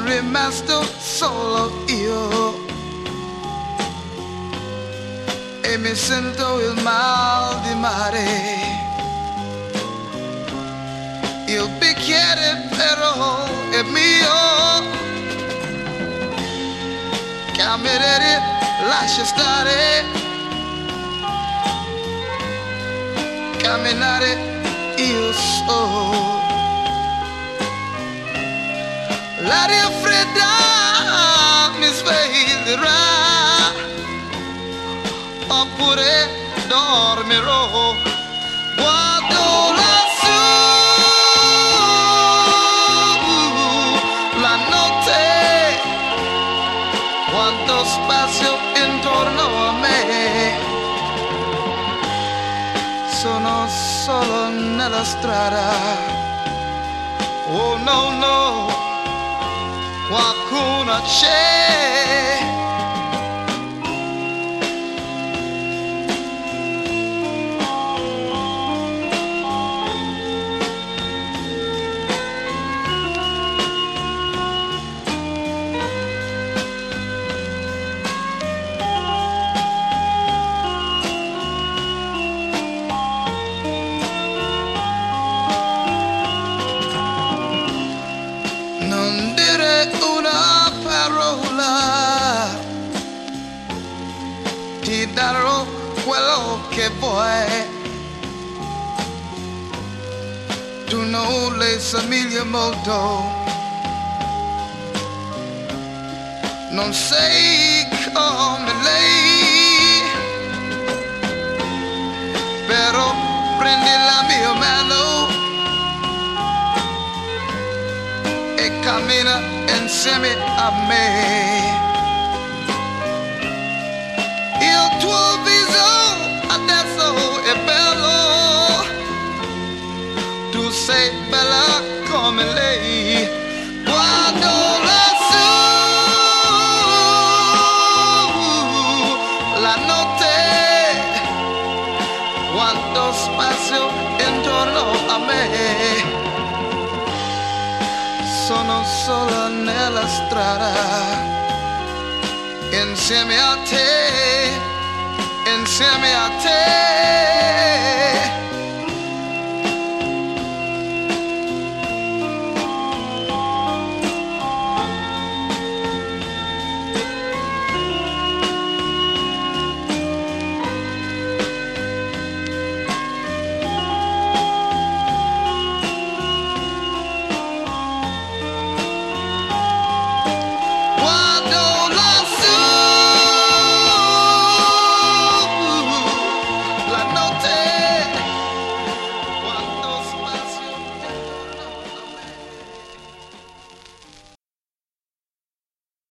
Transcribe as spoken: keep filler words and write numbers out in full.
rimasto solo io e mi sento il mal di mare. Il bicchiere però è mio, camminare, lascia stare, camminare io so. L'aria fredda mi sveglierà, oppure dormirò. Guardo lassù la notte, quanto spazio intorno a me. Sono solo nella strada. Oh no no, qualcuno c'è. Non dire una parola, ti darò quello che vuoi. Tu non le somigli molto, non sei come lei, però prendi la mia mano e cammina insieme a me. Il tuo viso adesso è bello, tu sei bella come lei. Guardo lassù la notte, quanto spazio intorno a me. Sono solo nella strada, insieme a te, insieme a te.